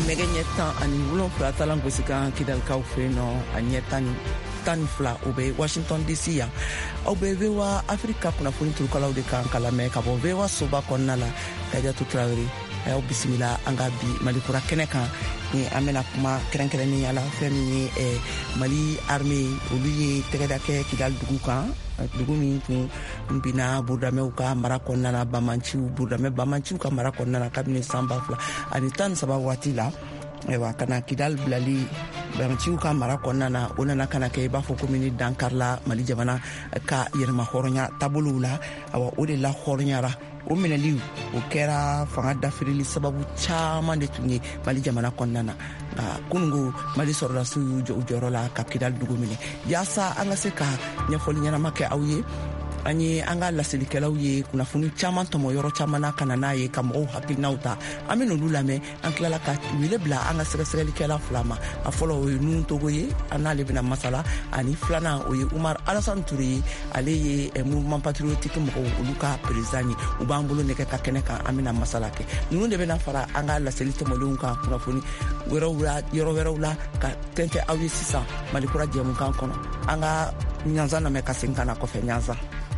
nɛgɛ ɲɛ 17 talan gosi kan kidalikaw fɛ yen nɔ a ɲɛ 12 o bɛ Washington DC yan. Aw bɛ VOA Afrika kunnafoni turukalaw de kan ka lamɛn ka bɔ VOA soba kɔnɔna la. Kadiatu Traoré a y'aw bisimila an ka bi Malikura kɛnɛ kan ni an bɛna kuma kɛrɛnkɛrɛnnenya la fɛn min ye Mali armée olu ye tɛgɛda kɛ Kidal dugu kan, dugu min tun binna Burudamɛw ka mara kɔnɔna la, Burudamɛ Bamanciw ka mara kɔnɔna la kabini san 2013 waati la. Ayiwa kana Kidal bilali Bamanciw ka mara kɔnɔna na o nana kana kɛ i b'a fɔ komi ni dankarila Mali jamana ka yɛrɛma hɔrɔnya taabolow la. Awa o de la hɔrɔnyara o minɛliw o kɛra fanga dafirili sababu caman de tun ye Mali jamana kɔnɔna na. Nka kunungo Mali sɔrɔdasiw y'u jɔ u jɔyɔrɔ la ka Kidal dugu minɛ. Yaasa an ka se ka ɲɛfɔli ɲɛnama kɛ aw ye, an ye an ka laselilikɛlaw ye kunnafoni caman tɔmɔ yɔrɔ caman na ka na n'a ye ka mɔgɔw hakilinaw ta. An bɛ n'olu lamɛn, an tilala ka wele bila an ka sɛgɛsɛgɛlikɛla 2 ma. A fɔlɔ o ye Nuhu Togo ye, an n'ale bɛna masala, ani filanan o ye Umar Alassane Touré ye, ale ye mouvement patriotique mɔgɔw olu ka président ye. U b'an bolo nɛgɛ ka kɛnɛ kan, an bɛna masala kɛ. Ninnu de bɛna fara an ka laseli tɔmɔlenw kan kunnafoni yɔrɔ wɛrɛw la ka tɛntɛ aw ye sisan Malikura jɛmukan kɔnɔ. An ka ɲanza lamɛn ka segin ka na kɔfɛ ɲanza.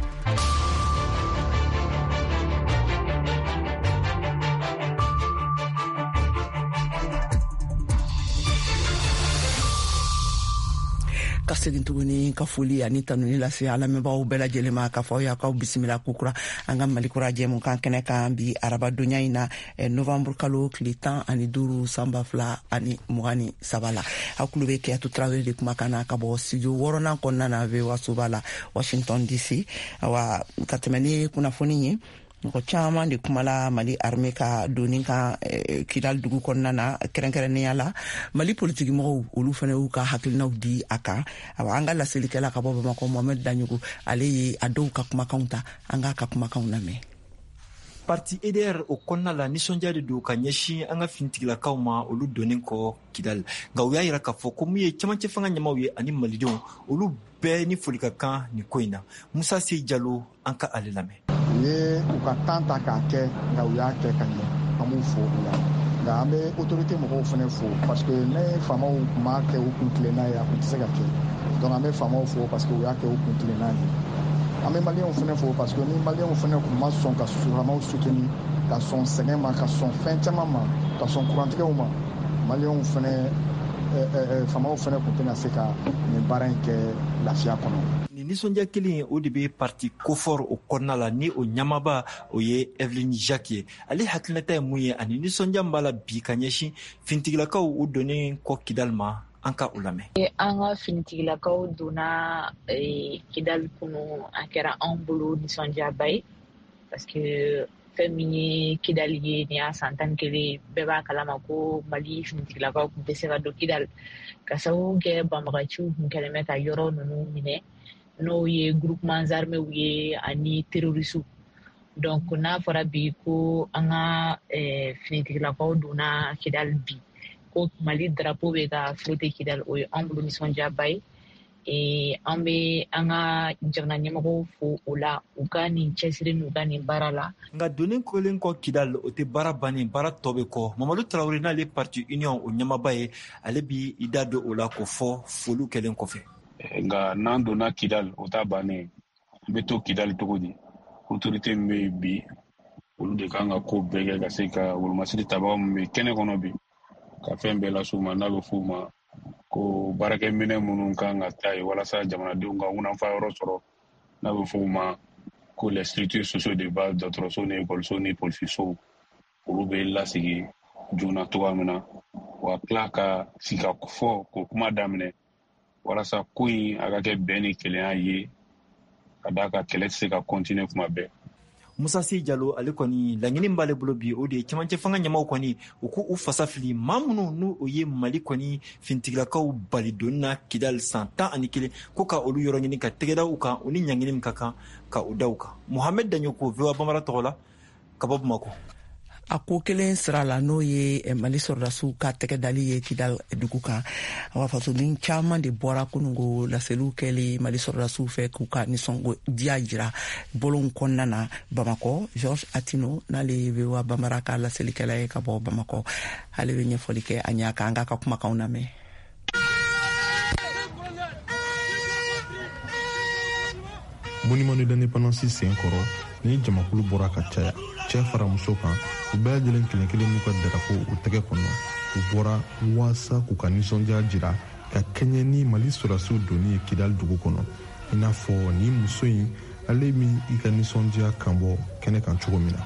Ka segin tuguni ka foli ani tanuni lase a lamɛnbagaw bɛɛ lajɛlen ma k'a fɔ aw y'a k'aw bisimila kukura an ka Malikura jɛmukan kɛnɛ kan bi arabadonya in na novembre kalo tile 15 san 2023 la. Aw kulo bɛ Kadiatu Traoré de kumakan na ka bɔ studio 6nan kɔnɔna na VOA soba la Washington DC. Awa ka tɛmɛ ni kunnafoni ye mɔgɔ caman de kumala Mali armée ka doni kan Kidal dugu kɔnɔna na kɛrɛnkɛrɛnnenya la. Mali politiki mɔgɔw olu fana y'u ka hakilinaw di a kan. Awa an ka laselilikɛla ka bɔ Bamako Mohamed Daɲogo ale ye a dɔw ka kumakanw ta, an ka kumakanw lamɛn. Parti EDR o kɔnɔna la nisɔndiya de don ka ɲɛsin an ka finitigilakaw ma olu donnen kɔ Kidal. Nka u y'a yira k'a fɔ ko mun ye camancɛ fanga ɲɛmaw ye ani malidenw olu bɛɛ ni foli ka kan ni ko in na. Musa Sey Jalo an ka ale lamɛn. U ye u ka temps ta k'a kɛ nka u y'a kɛ ka ɲɛ, an b'u fo u la. Nka an bɛ autorité mɔgɔw fana fo parce que ne faamaw tun b'a kɛ u kun tilenna ye a kun tɛ se ka kɛ. Donc an bɛ faamaw fo parce que u y'a kɛ u kun tilenna ye. An bɛ maliyɛnw fana fo parce que ni maliyɛnw fana tun ma sɔn ka faamaw soutenir, ka sɔn sɛgɛn ma, ka sɔn fɛn caman ma, ka sɔn kurantigɛw ma, maliyɛnw fana faamaw fana tun tɛna se ka nin baara in kɛ lafiya kɔnɔ. Ni nisɔndiya kelen o de bɛ parti Kofor o kɔnɔna la ni o ɲamaba o ye Evelyn Jacques ye. Ale hakilinata ye mun ye ani nisɔndiya min b'a la bi ka ɲɛsin finitigilakaw u donnen kɔ Kidal ma, an ka o lamɛn. An ka finitigilakaw donna Kidal kɔnɔ a kɛra anw bolo nisɔndiyaba ye parce que fɛn min ye Kidal ye ni y'a san 11 bɛɛ b'a kalama ko Mali finitigilakaw tun tɛ se ka don Kidal ka sababu kɛ banbaganciw tun kɛlen bɛ ka yɔrɔ ninnu minɛ n'o ye groupements armés ye ani terroristes. Donc n'a fɔra bi ko an ka finitigilakaw donna Kidal bi ko Mali drapeau bɛ ka flotter Kidal o ye an bolo nisɔndiyaba ye. An bɛ an ka jamana ɲɛmɔgɔw fo o la u ka nin cɛsiri n'u ka nin baara la. Nka donnen kɔlen kɔ Kidal o tɛ baara bannen, baara tɔ bɛ kɔ. Mamadu Traoré n'ale parti Union o ɲɛmaba ye ale bi i da don o la k'o fɔ foliw kɛlen kɔfɛ. Nka n'an donna Kidal o t'a bannen, an bɛ to Kidal cogo di? Autorité min bɛ yen bi olu de kan ka ko bɛɛ kɛ ka se ka wolomasiri tabaga min bɛ kɛnɛ kɔnɔ bi ka fɛn bɛɛ las'u ma n'a bɛ f'u ma ko baarakɛminɛ minnu kan ka taa yen walasa jamanadenw ka ŋunanfa yɔrɔ sɔrɔ n'a bɛ f'u ma ko les structures sociaux de base dɔgɔtɔrɔso ni ekɔliso ni polisisow olu bɛ lasigi joona cogoya min na wa tila ka sigi ka fɔ k'o kuma daminɛ walasa ko in a ka kɛ bɛn ni kelenya ye ka d'a ka kɛlɛ tɛ se ka continuer kuma bɛɛ. Musa Sey Jalo ale kɔni laɲini b'ale bolo bi o de ye camancɛ fanga ɲɛmaw kɔni u k'u fasa fili maa minnu n'u o ye Mali kɔni finitigilakaw bali donni na Kidal san 11 ko ka olu yɔrɔ ɲini ka tɛgɛda u kan u ni ɲangini min ka kan ka u da u kan. Mohamed Daɲoko VOA Bambara tɔgɔ la ka bɔ Bamako. a ko kelen sira la n'o ye Mali sɔrɔdasiw ka tɛgɛdali ye Kidal dugu kan a b'a fɔ soden caman de bɔra kunungo laseliw kɛli Mali sɔrɔdasiw fɛ k'u ka nisɔndiya jira bolon kɔnɔna na Bamakɔ. Georges Atino n'ale bɛ wa Bamara ka laselikɛla ye ka bɔ Bamakɔ ale bɛ ɲɛfɔli kɛ a ɲɛ kan an ka kumakanw lamɛn. Monument de l'indépendance senkɔrɔ ni jamakulu bɔra ka caya cɛ fara muso kan u bɛɛ lajɛlen kelen kelen n'u ka darapo u tɛgɛ kɔnɔ u bɔra waasa k'u ka nisɔndiya jira ka kɛɲɛ ni Mali sɔrɔdasiw donni ye Kidal dugu kɔnɔ i n'a fɔ ni muso in ale min i ka nisɔndiya kan bɔ kɛnɛ kan cogo min na.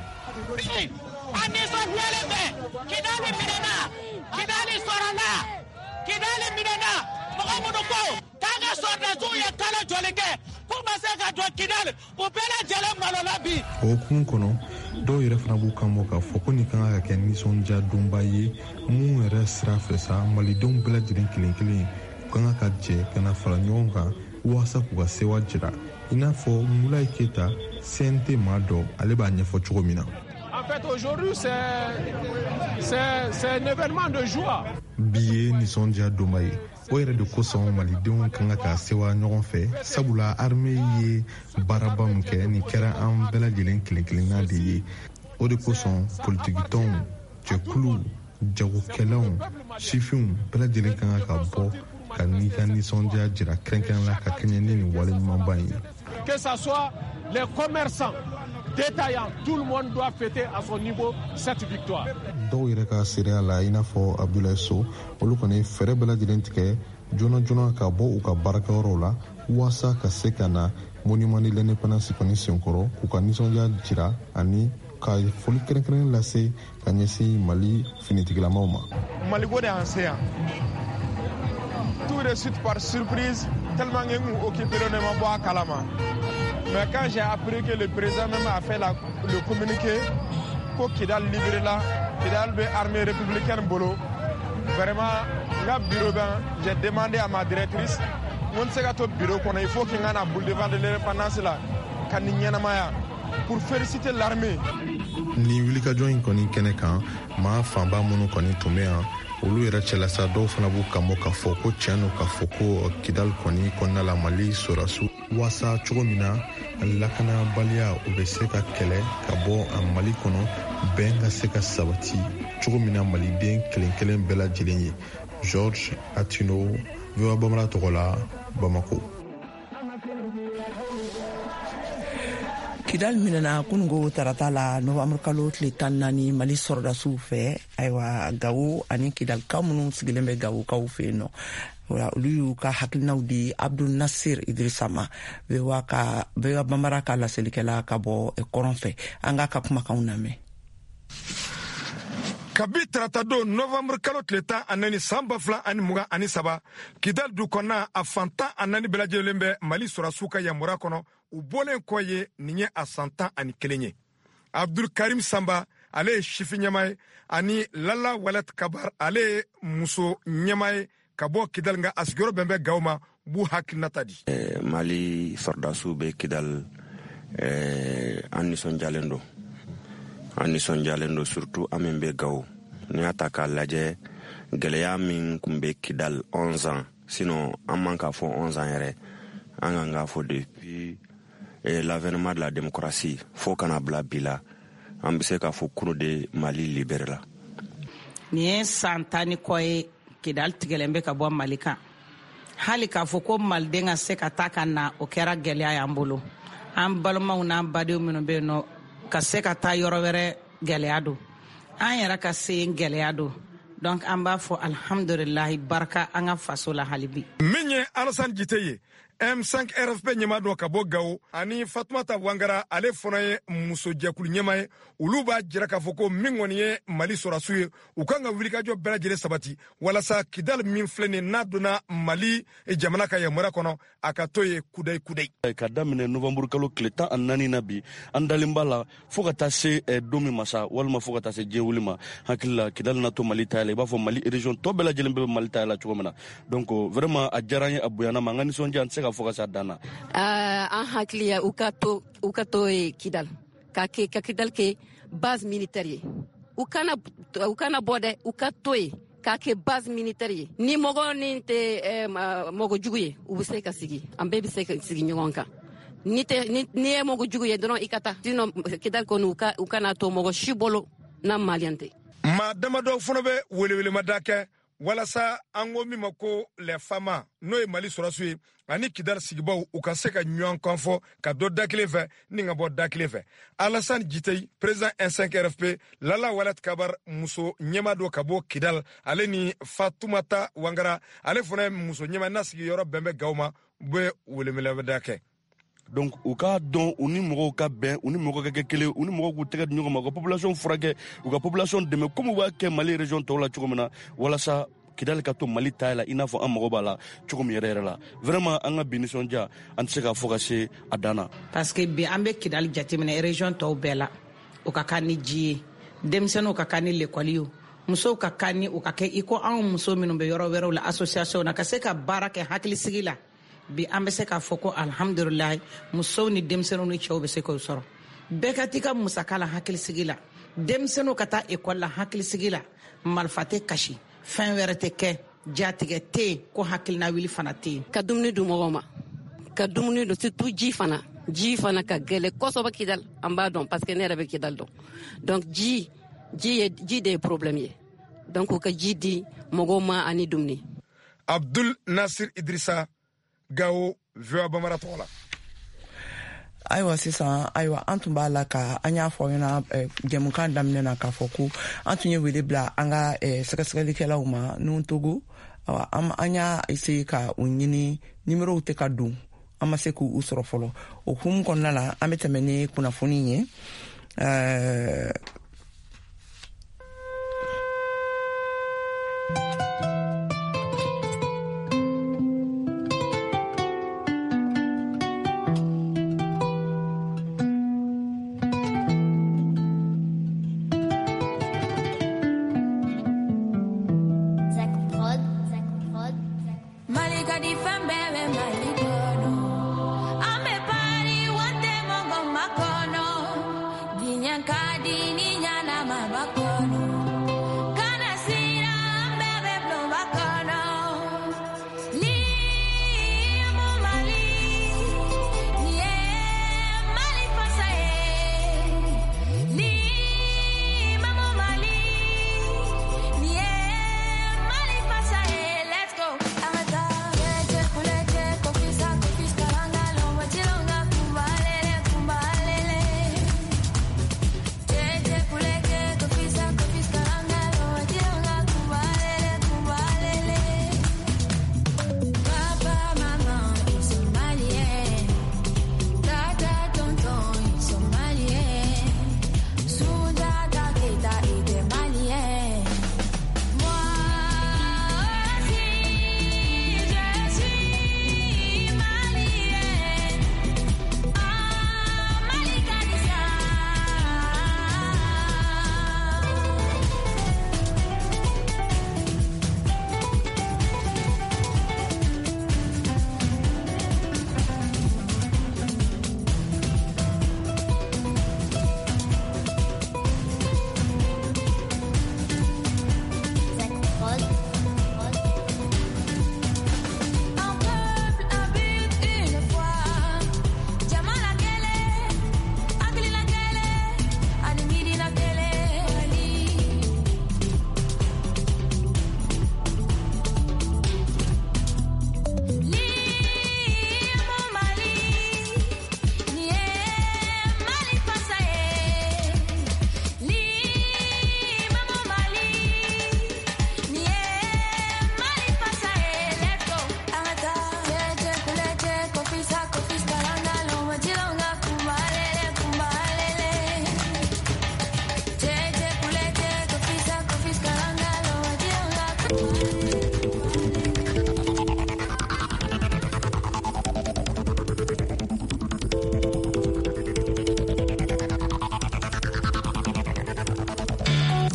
O hukumu kɔnɔ dɔw yɛrɛ fana b'u kan bɔ k'a fɔ ko nin kan ka kɛ nisɔndiya donba ye mun yɛrɛ sira fɛ sa malidenw bɛɛ lajɛlen kelen kelen u kan ka jɛ ka na fara ɲɔgɔn kan waasa k'u ka sewa jira i n'a fɔ Moulaye Keita CNT maa dɔ ale b'a ɲɛfɔ cogo min na. En fait, aujourd'hui, c'est un événement de joie. Bi ye nisɔndiya donba ye o yɛrɛ de kosɔn malidenw kan ka sewa ɲɔgɔn fɛ sabula armée ye baaraba min kɛ nin kɛra an bɛɛ lajɛlen kelen kelenna de ye o de kosɔn politikitɔnw cɛkuluw jagokɛlaw sifinw bɛɛ lajɛlen kan ka bɔ ka n'i ka nisɔndiya jira kɛrɛnkɛrɛn la ka kɛɲɛ ni nin wale ɲumanba ye. Que ça soit les commerçants détaillants, tout le monde doit fêter à son niveau cette victoire. Dɔw yɛrɛ ka seereya la i n'a fɔ Abdoulaye So olu kɔni fɛrɛ bɛɛ lajɛlen tigɛ joona joona ka bɔ u ka baarakɛyɔrɔw la waasa ka se ka na Monument de l'Indépendance kɔni senkɔrɔ k'u ka nisɔndiya jira ani ka foli kɛrɛnkɛrɛnnen lase ka ɲɛsin Mali finitigilamaw ma. Maliko de y'an se yan. Tout de suite par surprise, tellement que nous occupés de ma boîte à Kalama. Mais quand j'ai appris que le président même a fait le communiqué, que Kidal libéré là, Kidal de l'armée républicaine Bolo, vraiment, j'ai demandé à ma directrice, on sait qu'à bureau qu'on il faut qu'il y ait un boule devant de l'indépendance là, pour féliciter l'armée. Ni wulikajɔ in kɔni kɛnɛ kan maa fanba minnu kɔni tun bɛ yan olu yɛrɛ cɛla sa dɔw fana b'u kan bɔ k'a fɔ ko tiɲɛ don k'a fɔ ko Kidal kɔni kɔnɔna la Mali sɔrɔdasiw waasa cogo min na lakanabaliya o bɛ se ka kɛlɛ ka bɔ a Mali kɔnɔ bɛn ka se ka sabati cogo min na maliden kelen kelen bɛɛ lajɛlen ye. Georges Atino, VOA Bamara tɔgɔ la, Bamako. Kidal minɛna kunungo tarata la Novembre kalo tile 14 Mali sɔrɔdasiw fɛ ayiwa Gawo ani Kidalikaw minnu sigilen bɛ Gawokaw fɛ yen nɔ olu y'u ka hakilinaw di Abdul Nasir Idrissa ma VOA Bamara ka laselikɛla ka bɔ kɔrɔn fɛ an ka kumakanw lamɛn. Kabi tarata don Novembre kalo tile 14 san 2023 Kidal du kɔnɔna a fan 14 bɛɛ lajɛlen bɛ Mali sɔrɔdasiw ka yamaruya kɔnɔ u bɔlen kɔ ye nin ye a san 11 ye. Abdul Karim Samba ale ye sifin ɲɛma ye ani Lala Walet Kabar ale ye muso ɲɛma ye ka bɔ Kidal nka a sigiyɔrɔ bɛn bɛ Gawo ma b'u hakilinata di. Mali sɔrɔdasiw bɛ Kidal an nisɔndiyalen don. An nisɔndiyalen don surtout an min bɛ Gawo n'i y'a ta k'a lajɛ gɛlɛya min kun bɛ Kidal 11 ans sinon an man k'a fɔ 11 ans yɛrɛ an kan k'a fɔ depuis l'avènement de la démocratie fo kana bila bi la an bɛ se k'a fɔ kuro de Mali libéré la. Nin ye san 10 ni kɔ ye Kidal tigɛlen bɛ ka bɔ Mali kan hali k'a fɔ ko maliden ka se ka taa ka na o kɛra gɛlɛya y'an bolo an balimaw n'an badenw minnu bɛ yen nɔ ka se ka taa yɔrɔ wɛrɛ gɛlɛya don an yɛrɛ ka se yen gɛlɛya don donc an b'a fɔ alhamdulilahi barika an ka faso la halibi. Min ye Alassane Djité ye M5 RFP ɲɛma dɔ ka bɔ Gawo ani Fatumata Wangara ale fana ye muso jɛkulu ɲɛma ye olu b'a jira k'a fɔ ko min kɔni ye Mali sɔrɔdasiw ye u kan ka wulikajɔ bɛɛ lajɛlen sabati walasa Kidal min filɛ nin n'a donna Mali jamana ka yamaruya kɔnɔ a ka to ye kudayi kudayi. Ka daminɛ Novembre kalo tile 14 na bi an dalen b'a la fo ka taa se don min masa walima fo ka taa se diɲɛ wuli ma hakili la Kidal na to Mali ta la i b'a fɔ Mali région tɔ bɛɛ lajɛlen bɛ Mali ta la cogo min na donc vraiment a diyara an ye a bonyana ma an ka nisɔndiya an tɛ se ka fɔ ka sa dana. An hakili ya u ka to Kidal ka Kidal kɛ base militaire ye u kana bɔ dɛ u ka to yen k'a kɛ base militaire ye ni mɔgɔ ni tɛ mɔgɔ jugu ye u bɛ se ka sigi an bɛɛ bɛ se ka sigi ɲɔgɔn kan ni ye mɔgɔ jugu ye dɔrɔn i ka taa sinon Kidal kɔni u kana to mɔgɔ si bolo n'a maliyɛn tɛ. maa damadɔ fana bɛ welewelemada kɛ walasa an ko min ma ko les famas n'o ye Mali sɔrɔsiw ye ani Kidal sigibaw u ka se ka ɲɔgɔn kan fɔ ka dɔ da kelen fɛ ni ka bɔ da kelen fɛ. Alassane Djitei président N5 RFP Lala Walet Kabar muso ɲɛma dɔ ka bɔ Kidal ale ni Fatumata Wangara ale fana ye muso ɲɛma n'a sigiyɔrɔ bɛn bɛ Gawo ma u bɛ welewelemada kɛ. Donc u ka dɔn u ni mɔgɔw ka bɛn u ni mɔgɔw ka kɛ kelen u ni mɔgɔw k'u tɛgɛ di ɲɔgɔn ma u ka population furakɛ u ka population dɛmɛ comme u b'a kɛ Mali région tɔw la cogo min na walasa Kidal ka to Mali ta la i n'a fɔ an mago b'a la cogo min yɛrɛ la vraiment an ka bi nisɔndiya an tɛ se k'a fɔ ka se a dan na. parce que bi an bɛ Kidal jateminɛ région tɔw bɛɛ la o ka kan ni ji ye denmisɛnninw ka kan ni l'école ye musow ka kan ni o ka kɛ i ko anw muso minnu bɛ yɔrɔ wɛrɛw la association na ka se ka baara kɛ hakilisigi la bi an bɛ se k'a fɔ ko alhamdulilayi musow ni denmisɛnninw ni cɛw bɛ se k'o sɔrɔ bɛɛ ka t'i ka musaka la hakilisigi la denmisɛnninw ka taa ekɔli la hakilisigi la marifa tɛ kasi fɛn wɛrɛ tɛ kɛ jatigɛ tɛ yen ko hakilina wuli fana tɛ yen. ka dumuni di mɔgɔw ma ka dumuni don surtout ji fana ka gɛlɛ kosɛbɛ Kidal an b'a dɔn parce que ne yɛrɛ bɛ Kidal dɔn donc ji de ye problème ye donc u ka ji di mɔgɔw ma ani dumuni. Abdul Nasir Idrissa Gawo VOA Bamara tɔgɔ la. Ayiwa sisan an tun b'a la ka an y'a fɔ ɲɛna jɛmukan daminɛ na k'a fɔ ko an tun ye wele bila an ka sɛgɛsɛgɛlikɛlaw ma n'u Togo an y'a essayer ka u ɲini numérow tɛ ka don an ma se k'u sɔrɔ fɔlɔ o hukumu kɔnɔna la an bɛ tɛmɛ ni kunnafoni ye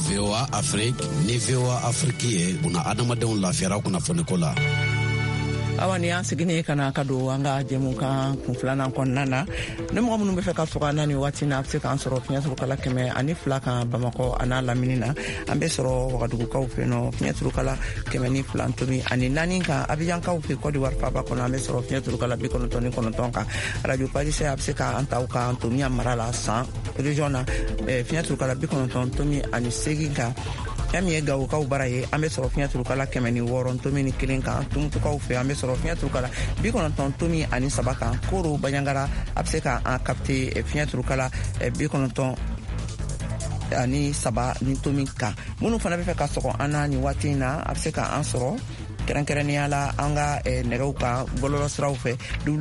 Afrique ni VOA Afrique ye buna adamadenw lafiyara kunnafoniko la. awani an sigine kana kado anga jemu kan kunfilana konnana ne mo munun be fe ka soka nani wati na se kan soro finya soro kala keme ani fla kan Bamako ana laminina ambe soro wakadugu ka fe no finya soro kala keme ni flan to mi ani nani ka abijan ka fe Côte d'Ivoire fa ba kono ambe soro finya soro kala bi kono tonka radio Paris se abse ka anta ka to mi amara la 100 regiona finya soro kala bi kono to mi ani seginga Yami gawo ka baraye ambe soro finya turukala kemeni woron to mini kilinka tum to ka fe ambe soro finya turukala bi kono ton to mi ani sabaka koro banyangara abseka a capte finya turukala bi kono ton ani saba ni to mi ka munu fana be fe ka soko anani watina abseka an soro kerankerani ala anga negauka gololo sraufe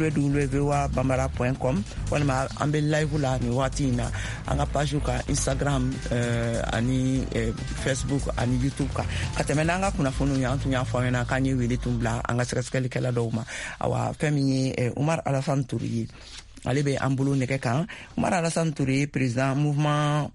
www.bambara.com walma ambe live la ni watina anga page ka Instagram ani Facebook ani YouTube ka katemena anga kuna fonu ya antu nya fona kanye wele tumbla anga sekeskeli kala doma awa femini Oumar Alassane Touré alebe ambulo nekeka Oumar Alassane Touré président mouvement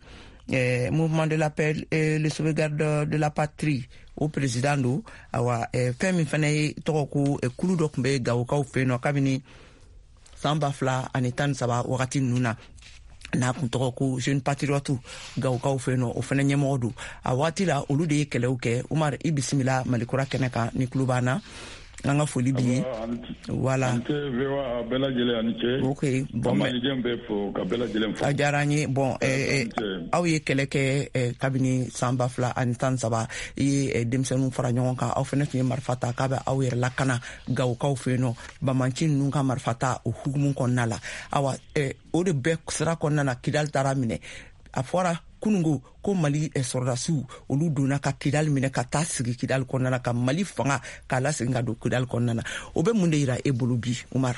de l'appel et le sauvegarde de la patrie au président do awa femi fane toku kulu do kumbe gawo ka ofeno kabini samba fla anitan saba wakati nuna na kuntoko jeune patriote gawo ka ofeno ofene nyemodu awati la olude keleuke Oumar ibisimila malikura keneka ni klubana nanga foli bi wala ante vewa bela jele aniche okay bon mali jembe fo ka bela jele fo ajarani bon aw ye keleke kabini samba fla antan saba ye demsenu fara nyon ka aw fene marfata ka ba aw yer lakana gaw ka feno bamancin nun ka marfata o hugumun konnala awa o de be sira konnana Kidal taramine afora kunungo ko Mali sordasu olu dona ka Kidal mine ka tasigi Kidal konnana ka Mali fanga ka la singa do Kidal konnana o be munde ira e bolubi Oumar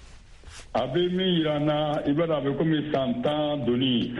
abe mi irana ibada be komi santan doni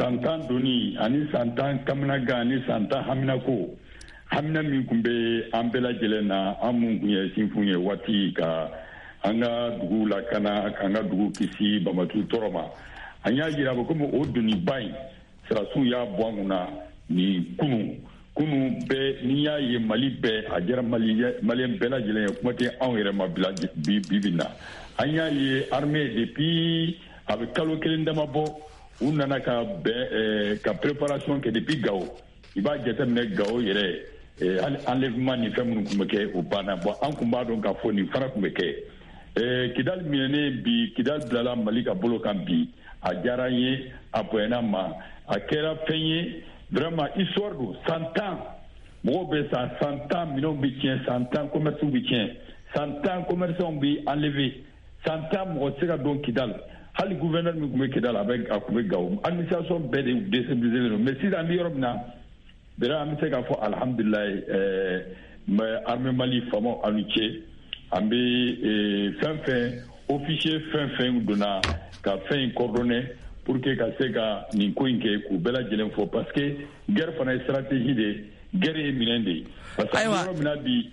ani santan kamna gani santan hamina ko hamina min kumbe ambela jelena amun kunye sinfunye wati ka anga dugu la kana anga dugu kisi bamatu toroma anya jira be komi o doni bai sirasu ya bwanguna ni kunu be niya ye Mali be ajara Mali bela jelen kuma te an yɛrɛ ma bila bibina an y'a ye armée depuis a bɛ kalo kelen dama bɔ u nana ka préparation kɛ depuis Gao i b'a jateminɛ Gao yɛrɛ enlèvement ni fɛn minnu tun bɛ kɛ o banna bon an tun b'a dɔn k'a fɔ nin fana tun bɛ kɛ Kidal minɛnen bi Kidal bilala Mali ka bolo kan bi a diyara n ye a bonyana ma a kɛra fɛn ye vraiment histoire do 100 ans mɔgɔw bɛ sa 100 ans minɛnw bɛ tiɲɛ 100 ans commerces bɛ tiɲɛ 100 ans commerçants bɛ enlevé 100 ans mɔgɔ tɛ se ka don Kidal hali gouverneur min tun bɛ Kidal a tun bɛ Gao administration bɛɛ de décentralisé don mais sisan an bɛ yɔrɔ min na bɛrɛ an bɛ se k'a fɔ alhamdulilayi armée Mali faamaw aw ni ce an bɛ fɛn fɛn officier fɛn fɛn donna ka fɛn in coordonner pour que ka se ka nin ko in kɛ k'u bɛɛ lajɛlen fɔ parce que guerre fana ye stratégie de guerre ye minɛn de parce que yɔrɔ min na bi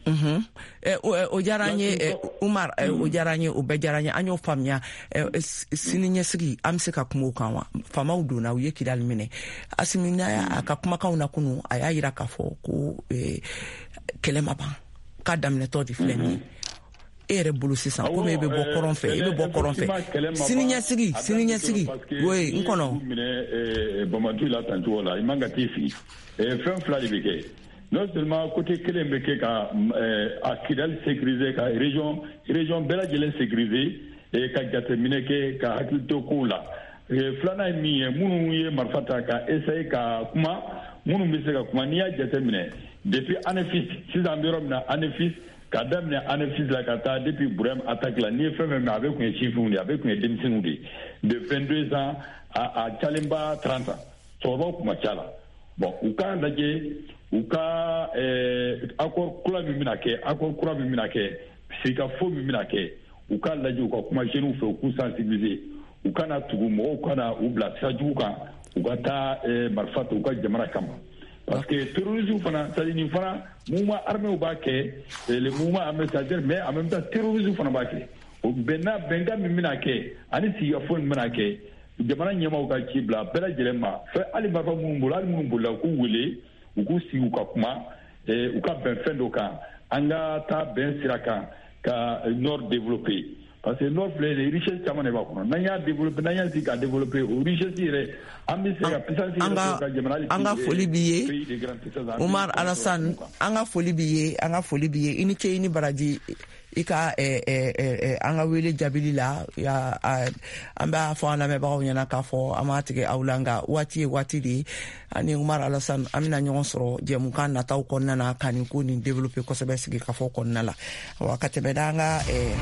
o diyara n ye Oumar o diyara n ye o bɛɛ diyara n ye an y'o faamuya sini ɲɛsigi an bɛ se ka kuma o kan wa faamaw donna u ye Kidal minɛ Assimi n'a a ka kumakanw na kunu a y'a jira k'a fɔ ko kɛlɛ ma ban k'a daminɛtɔ de filɛ nin ye e yɛrɛ bolo sisan komi e bɛ bɔ kɔrɔn fɛ sini ɲɛsigi oui n kɔnɔ Bamatu la tan cogo la i man ka t'i sigi fɛn fila de bɛ kɛ non seulement côté kelen bɛ kɛ ka a Kidal sécuriser ka région bɛɛ lajɛlen sécuriser ka jateminɛ kɛ ka hakili to kow la filanan ye min ye minnu ye marifa ta ka essayer ka kuma minnu bɛ se ka kuma n'i y'a jateminɛ depuis ANEFIS sisan an bɛ yɔrɔ min na ANEFIS ka daminɛ ANEFIS la ka taa depuis Burem attaque la n'i ye fɛn fɛn mɛn a bɛ kun ye sifinw de a bɛ kun ye denmisɛnninw de 22 ans a calenba 30 ans cɛkɔrɔbaw kun ma ca la bon u k'a lajɛ u ka accord kura min bɛna kɛ sigikafɔ min bɛna kɛ u k'a lajɛ u ka kuma jeunes fɛ u k'u sensibiliser u kana tugu mɔgɔw kana u bila sira jugu kan u ka taa marifa ta u ka jamana kama parce que terrorisme fana c'est-à-dire nin fana mouvement armé b'a kɛ le mouvement armé c'est-à-dire mais en même temps terrorisme fana b'a kɛ o bɛnkan min bɛna kɛ ani sigikafɔ min bɛna kɛ jamana ɲɛmaaw ka ci bila bɛɛ lajɛlen ma fɛ hali marifa minnu bolo hali minnu bolila u k'u wele u k'u sigi u ka kuma u ka bɛn fɛn dɔ kan an ka taa bɛn sira kan ka nord développé parce que nord filɛ les richesses caman de b'a kɔnɔ n'an y'a développé n'an y'a sigi ka développé o richesse yɛrɛ an bɛ se ka puissance yɛrɛ ka jamana an ka foli b'i ye Umar Alassane an ka foli b'i ye i ni ce i ni baraji i ka an ka wele jaabili la an b'a fɔ an lamɛnbagaw ɲɛna k'a fɔ an m'a tigɛ aw la nka waati ye waati de ye ani Umar Alassane an bɛna ɲɔgɔn sɔrɔ jɛmukan nataw kɔnɔna na ka nin ko nin développer kosɛbɛ sigi ka fɔ kɔnɔna la wa ka tɛmɛ an ka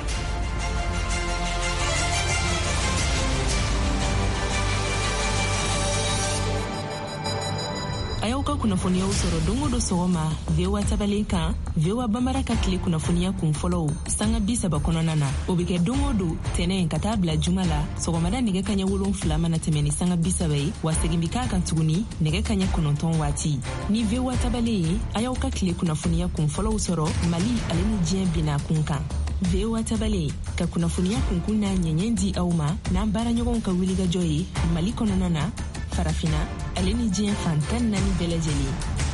a y'aw ka kunnafoniyaw sɔrɔ don o don sɔgɔma VOA tabalen kan VOA Bambara ka tile kunnafoniya kun fɔlɔw sanga 30 kɔnɔna na o bɛ kɛ don o don tɛnɛn ka taa bila juma la sɔgɔmada nɛgɛ kaɲɛ 7 mana tɛmɛ ni sanga 30 ye wa segin bi k'a kan tuguni nɛgɛ kaɲɛ 9 waati ni VOA tabalen ye a y'aw ka tile kunnafoniya kun fɔlɔw sɔrɔ Mali ale ni diɲɛ bina kun kan VOA tabalen ka kunnafoniya kunkun n'a ɲɛɲɛ di aw ma n'an baaraɲɔgɔnw ka wulikajɔ ye Mali kɔnɔna na farafina ale ni diɲɛ fantan 4 bɛɛ lajɛlen.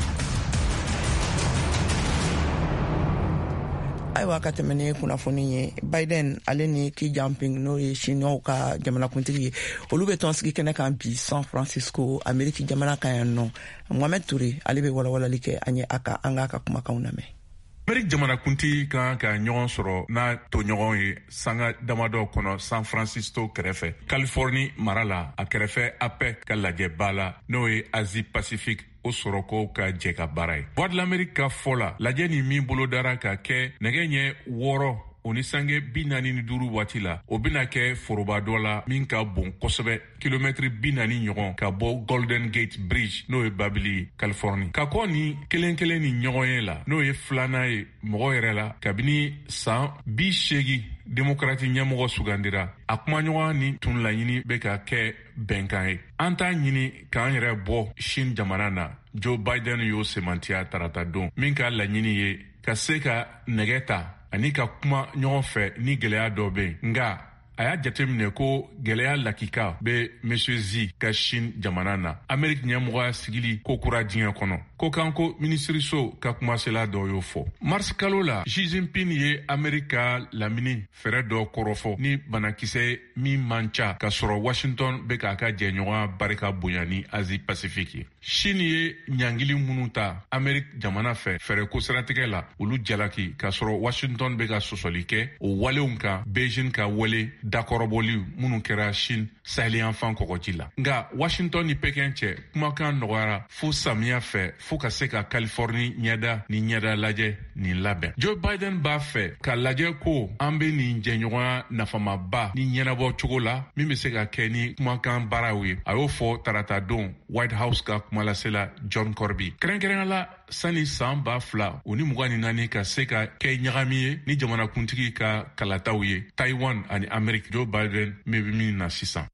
ayiwa ka tɛmɛ ni kunnafoni ye Biden ale ni Xi Jinping n'o ye Chinois ka jamanakuntigi ye olu bɛ tɔn sigi kɛnɛ kan bi San Francisco Ameriki jamana kan yan nɔ Mohamed Toure ale bɛ walawalali kɛ an ye an k'a ka kumakanw lamɛn. Ameriki jamanakuntigi kan ka ɲɔgɔn sɔrɔ n'a toɲɔgɔn ye sanga damadɔ kɔnɔ San Francisco kɛrɛfɛ Californie mara la a kɛrɛfɛ APEC ka lajɛba la n'o ye Asie Pacifique o sɔrɔko ka jɛ ka baara ye. Voix de l'Amérique ka fɔ la lajɛ ni min bolodara ka kɛ nɛgɛ ɲɛ 6 o ni sange 45 waati la o bena kɛ foroba dɔ la min ka bon kosɛbɛ kilomɛtri 40 ɲɔgɔn ka bɔ Golden Gate Bridge n'o ye Babili Californie ka kɔ ni kelen ni ɲɔgɔn ye la n'o ye filanan ye mɔgɔ yɛrɛ la kabini san 80 démocrate ɲɛmɔgɔ sugandira a kumaɲɔgɔn ni tun laɲini bɛ ka kɛ bɛnkan ye an t'a ɲini k'an yɛrɛ bɔ Chine jamana na Joe Biden y'o semantiya tarata don min ka laɲini ye ka se ka nɛgɛ ta ani ka kuma ɲɔgɔn fɛ ni gɛlɛya dɔ bɛ yen nka a y'a jateminɛ ko gɛlɛya lakika bɛ Monsieur Xi ka Chine jamana na Ameriki ɲɛmɔgɔya sigili ko kura diɲɛ kɔnɔ ko kan ko minisiriso ka kumasela dɔ y'o fɔ mars kalo la Xi Jinping ye Ameriki ka lamini fɛrɛ dɔ kɔrɔfɔ ni banakisɛ min man ca ka sɔrɔ Washington bɛ k'a ka jɛɲɔgɔnya barika bonya ni Asie Pacifique ye Chine ye ɲangili minnu ta Ameriki jamana fɛ fɛrɛ ko siratigɛ la olu jalaki ka sɔrɔ Washington bɛ ka sɔsɔli kɛ o walew kan Beijing ka wale dakɔrɔbɔliw minnu kɛra Chine saheliyanfan kɔgɔji la nka Washington ni Pekin cɛ kumakan nɔgɔyara fo samiya fɛ fo ka se ka Californie ɲɛda ni ɲɛda lajɛ ni labɛn Joe Biden b'a fɛ ka lajɛ ko an bɛ nin jɛɲɔgɔnya nafamaba ni ɲɛnabɔ cogo la min bɛ se ka kɛ ni kumakan baaraw ye a y'o fɔ tarata don White House ka kumalasela John Kirby kɛrɛnkɛrɛnya la sani san 2000 o ni 24 ka se ka kɛ ɲagami ye ni jamanakuntigi ka kalataw ye Taiwan ani Ameriki Joe Biden min bɛ min na sisan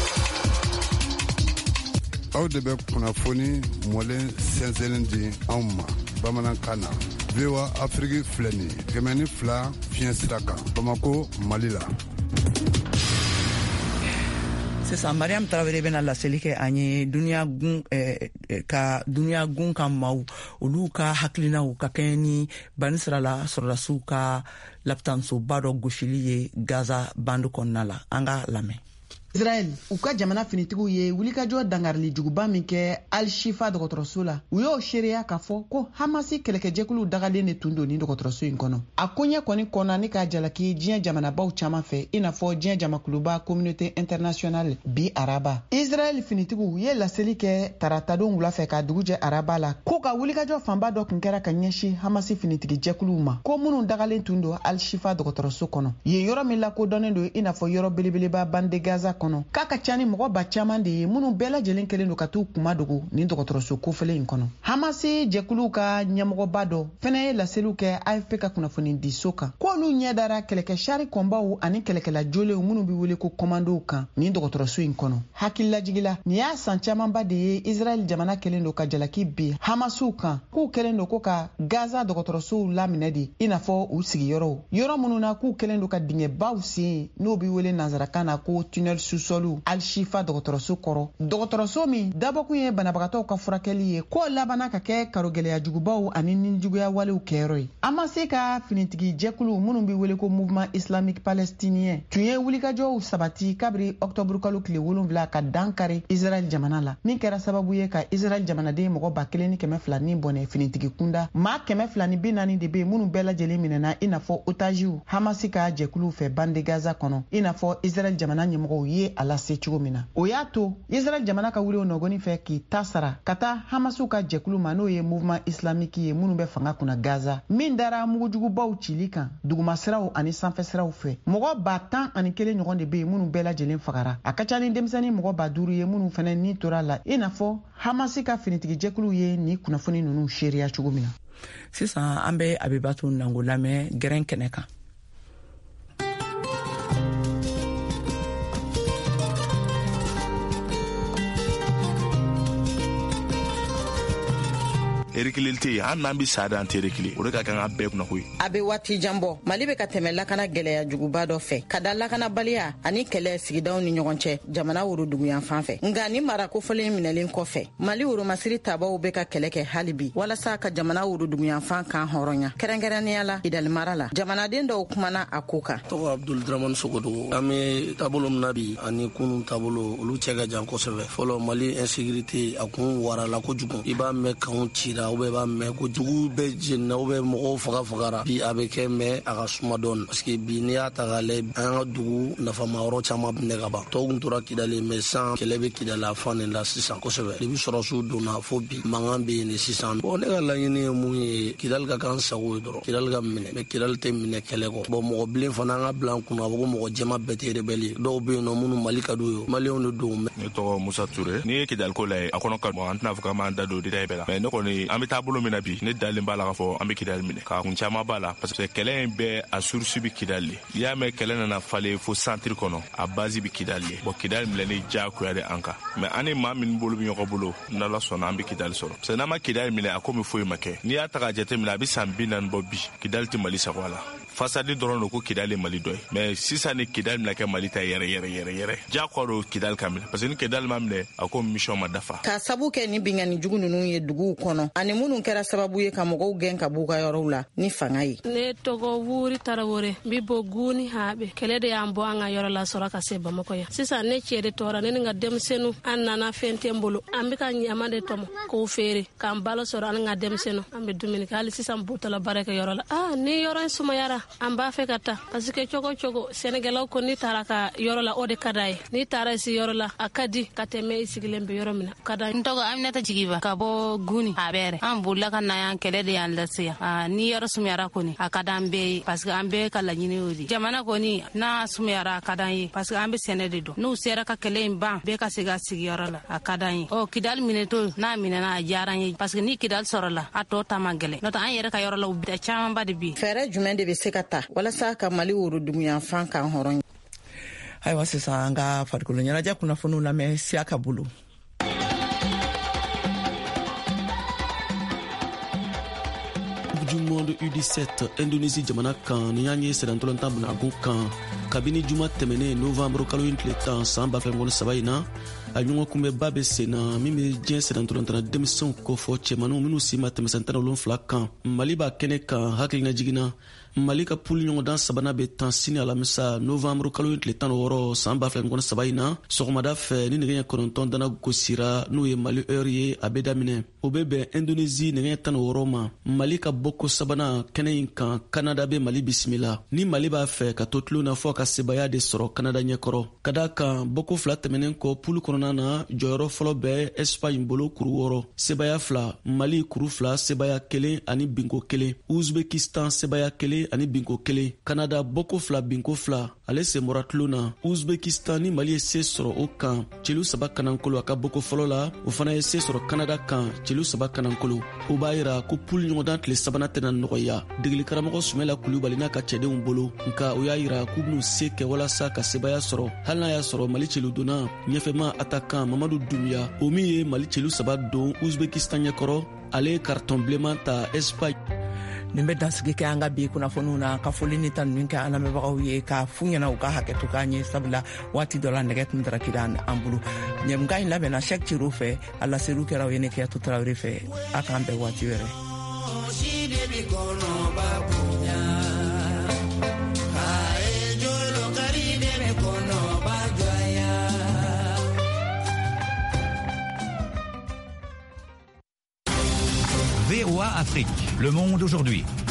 aw de bɛ kunnafoni mɔlen sɛnsɛnlen di anw ma bamanankan na VOA Afrique filɛ nin 102 fiɲɛ sira kan Bamako Mali la sisan Mariam Traoré bena laseli kɛ an ye ka duniya gun ka maaw olu ka hakilinaw ka kɛɲɛ ni banisira la sɔrɔdasiw ka lapitansoba dɔ gosili ye Gaza bandu kɔnɔna la an ka lamɛn Israel u ka jamana finitigiw ye wulikajɔ dangarili juguba min kɛ Al-Shifa dɔgɔtɔrɔso la u y'o seereya k'a fɔ ko Hamasi kɛlɛkɛjɛkulu dagalen de tun don ni dɔgɔtɔrɔso in kɔnɔ a koɲɛ kɔni kɔnɔ ni k'a jalaki diɲɛ jamanabaw caman fɛ i n'a fɔ diɲɛ jamakuluba communauté internationale bi araba Israel finitigiw ye laseli kɛ taratadon wula fɛ ka dugu jɛ araba la ko ka wulikajɔ fanba dɔ kun kɛra ka ɲɛsin Hamasi finitigi jɛkuluw ma ko minnu dagalen tun don Al-Shifa dɔgɔtɔrɔso kɔnɔ ye yɔrɔ min lakodɔnnen don i n'a fɔ yɔrɔ belebeleba bande Gaza kɔnɔ k'a ka ca ni mɔgɔ ba caman de ye minnu bɛɛ lajɛlen kelen don ka t'u kuma dogo ni dɔgɔtɔrɔso kofɛlen in kɔnɔ Hamasi jɛkuluw ka ɲɛmɔgɔba dɔ fɛnɛ ye laseliw kɛ AFP ka kunnafoni di so kan k'olu ɲɛdara kɛlɛkɛ sari kɔnbaw ani kɛlɛkɛla jolenw minnu bɛ wele ko kɔmandow kan ni dɔgɔtɔrɔso in kɔnɔ hakililajigila ni y'a san camanba de ye Israel jamana kelen don ka jalaki bi Hamasiw kan k'u kelen don ko ka Gaza dɔgɔtɔrɔsow laminɛ de i n'a fɔ u sigiyɔrɔw yɔrɔ minnu na k'u kelen don ka dingɛbaw sen n'o bɛ wele nanzarakan na ko tunnel susɔlu Al-Shifa dɔgɔtɔrɔso kɔrɔ. Dɔgɔtɔrɔso min dabɔkun ye banabagatɔw ka furakɛli ye k'o labana ka kɛ karogɛlɛya jugubaw ani nijuguya walew kɛyɔrɔ ye. A ma se ka finitigi jɛkulu minnu bɛ wele ko Mouvement Islamique Palestinien tun ye wulikajɔw sabati kabiri octobre kalo tile 7 ka dankari Israel jamana la, min kɛra sababu ye ka Israel jamanaden mɔgɔ 1200 ni bɔnɛ finitigi kunda. Maa 240 de bɛ minnu bɛɛ lajɛlen minɛna i n'a fɔ otajiw Hamasi ka jɛkulu fɛ bande Gaza kɔnɔ, i n'a fɔ Israel jamana ɲɛmɔgɔw ye a lase cogo min na. O y'a to Israel jamana ka wuli o nɔgɔni fɛ k'i ta sara ka taa Hamasiw ka jɛkulu ma n'o ye Mouvement Islamique ye minnu bɛ fanga kunna Gaza, min dara mugujugubaw cili kan dugumasiraw ani sanfɛsiraw fɛ. Mɔgɔ 11 ɲɔgɔn de bɛ yen minnu bɛɛ lajɛlen fagara. A ka ca ni denmisɛnnin mɔgɔ 500 ye minnu fɛnɛ ni tora la, i n'a fɔ Hamasi ka finitigi jɛkulu ye ni kunnafoni ninnu seereya cogo min na. Sisan an bɛ Abibatu Nango lamɛn gɛrɛn kɛnɛ kan. Erikilite an n'an bi sada an terekili o de ka kan ka bɛɛ kunna koyi. A bɛ waati jan bɔ Mali bɛ ka tɛmɛ lakana gɛlɛya juguba dɔ fɛ ka da lakanabaliya ani kɛlɛ sigidaw ni ɲɔgɔn cɛ jamana woroduguyan fan fɛ. Nka ni mara kofɔlen minɛlen kɔfɛ Mali woromasiri tabaw bɛ ka kɛlɛ kɛ hali bi walasa ka jamana woroduguyan fan kan hɔrɔnya. Kɛrɛnkɛrɛnnenya la Kidali mara la jamanaden dɔw kumana a ko kan. Tɔgɔ Abdul Dramani Sogodogo. An bɛ taabolo min na bi ani kunun taabolo olu cɛ ka jan kosɛbɛ. Fɔlɔ Mali insécurité a kun warala kojugu. I b'a mɛn kanw cira b'a mɛn ko dugu bɛ jenina mɔgɔw fagara bi a bɛ kɛ mɛn a ka suma dɔɔni parce que bi n'i y'a ta k'a lajɛ an ka dugu nafamayɔrɔ caman minɛ ka ban. Tɔw kun tora Kidali mais san kɛlɛ bɛ Kidali a fan de la sisan kosɛbɛ. Depuis sɔrɔsiw donna fo bi mankan bɛ yen de sisan. Ne ka laɲini ye mun ye Kidali ka k'an sago ye dɔrɔn Kidali ka minɛ mais Kidali tɛ minɛ kɛlɛ kɔ. Mɔgɔ bilen fana an ka bila an kunna a fɔ ko mɔgɔ jɛma bɛɛ tɛ rebelle dɔw bɛ yen nɔ minnu Mali ka d'u ye maliyɛnw de don. Ne tɔgɔ Musa Ture. N'i ye Kidali ko lajɛ a kɔnɔ ka bon an tɛna fɔ k'an b'an da don détail bɛɛ la mais ne kɔni an bɛ taabolo min na bi ne dalen b'a la k'a fɔ an bɛ Kidali minɛ k'a kun caman b'a la parce que kɛlɛ in bɛɛ a source bɛ Kidali. N'i y'a mɛn kɛlɛ nana falen fo centre kɔnɔ a base bɛ Kidali. Kidali minɛli diyagoya de an kan mais an ni maa min bolo bɛ ɲɔgɔn bolo n'Ala sɔnna an bɛ Kidali sɔrɔ parce que n'an ma Kidali minɛ a komi foyi ma kɛ. N'i y'a ta k'a jateminɛ a bɛ san 40 bɔ bi Kidali tɛ Mali sago a la. Fasadi dɔrɔn don ko Kidali Mali dɔ ye mais sisan ni Kidali bɛna kɛ Mali ta yɛrɛ diyagoya don Kidali ka minɛ parce que ni Kidali ma minɛ a ko mission ma dafa. Ka sabu kɛ ni bingani jugu ninnu ye duguw kɔnɔ ani minnu kɛra sababu ye ka mɔgɔw gɛn ka b'u ka yɔrɔw la ni fanga ye. Ne tɔgɔ Wuri Tarawore n bɛ bɔ Guni Habe. Kɛlɛ de y'an bɔ an ka yɔrɔ la sɔrɔ ka se Bamakɔ yan. Sisan ne cɛ de tɔɔra ne ni n ka denmisɛnninw an nana fɛn tɛ n bolo an bɛ ka ɲaman de tɔmɔ k'o feere k'an balo sɔrɔ an ka denmisɛnninw an bɛ dumuni kɛ hali sisan butala baara kɛ yɔrɔ la. Ni yɔrɔ in sumayara an b'a fɛ ka taa parce que cogo Sénégalais ko ni taara ka yɔrɔ la o de ka d'a ye ni taara si yɔrɔ la a ka di ka tɛmɛ i sigilen bɛ yɔrɔ min na ka d'a ye. N tɔgɔ Aminata Jigiba ka bɔ Guni Habere. An bolila ka na yan kɛlɛ de y'an lase yan ni yɔrɔ sumayara kɔni a ka d'an bɛɛ ye parce que an bɛɛ ka laɲini y'o de jamana kɔni n'a sumayara a ka d'an ye parce que an bɛ sɛnɛ de dɔn n'u sera ka kɛlɛ in ban bɛɛ ka segin a sigiyɔrɔ la a ka d'an ye. Kidali minɛtɔ n'a minɛna a diyara an ye parce que ni Kidali sɔrɔla a tɔ ta man gɛlɛn n'o tɛ an yɛrɛ ka yɔrɔ la u bɛ camanba de bi. Fɛɛrɛ jumɛn de bɛ se ka ta walasa ka Mali woroduguyan fan kan hɔrɔn. Ayiwa sisan an ka farikolo ɲɛnajɛ kunnafoniw lamɛn Siaka bolo. Du monde U17 Indonésie jamana kan ni y'a ye sɛdɛntɔlɔntan bunagun kan kabini juma tɛmɛnen novembre kalo in tile 10 san 2023 in na a ɲɔgɔn kunbɛba bɛ sen na min bɛ diɲɛ sɛdɛntɔlɔntana denmisɛnw kofɔ cɛmaninw minnu si ma tɛmɛ san 17 kan Mali b'a kɛnɛ kan hakilina jiginna Mali ka poule ɲɔgɔndan sabanan bɛ tan sini alamisa novembre kalo in tile 16 san 2023 in na sɔgɔmada fɛ ni nɛgɛ 9 dana gosira n'o ye Mali heure ye a bɛ daminɛ o bɛ bɛn Indonésie nɛgɛ 16 ma Mali ka bɔko sabanan kɛnɛ in kan Canada bɛ Mali bisimila ni Mali b'a fɛ ka to tulon na fɔ ka sebaya de sɔrɔ Canada ɲɛkɔrɔ ka d'a kan bɔko 2 tɛmɛnen kɔ poule kɔnɔna na jɔyɔrɔ fɔlɔ bɛ Espagne bolo kuru 6 sebaya 2 Mali kuru 2 sebaya 1 ani binko 1 Uzbekistan sebaya 1 ani binko 1 Canada bɔko 2 binko 2 ale senbɔra tulon na Uzbekistan ni Mali ye se sɔrɔ o kan celu 3 kanankolo a ka bɔko fɔlɔ la o fana ye se sɔrɔ Canada kan celu 3 kanankolo o b'a yira ko poule ɲɔgɔndan tile 3nan tɛna nɔgɔya degeli karamɔgɔ Sumɛla Kulibali n'a ka cɛdenw bolo nka o y'a yira k'u bɛn'u se kɛ walasa ka sebaya sɔrɔ hali n'a y'a sɔrɔ Mali celu donna ɲɛfɛma attaquant Mamadu Doumbia o min ye Mali celu 3 don Uzbekistan ɲɛkɔrɔ ale ye carton bilenman ta Espagne. nin bɛ dansigi kɛ an ka bi kunnafoniw na ka foli ni ta ninnu kɛ an lamɛnbagaw ye k'a fu ɲɛna u ka hakɛto k'an ye sabula waati dɔ la nɛgɛ tun darakira an bolo ɲɛmukan in labɛnna Cheick Thiro fɛ a laseliw kɛra o ye ne Kiyatu Tarawele fɛ a k'an bɛn waati wɛrɛ. VOA Afrique, le monde aujourd'hui.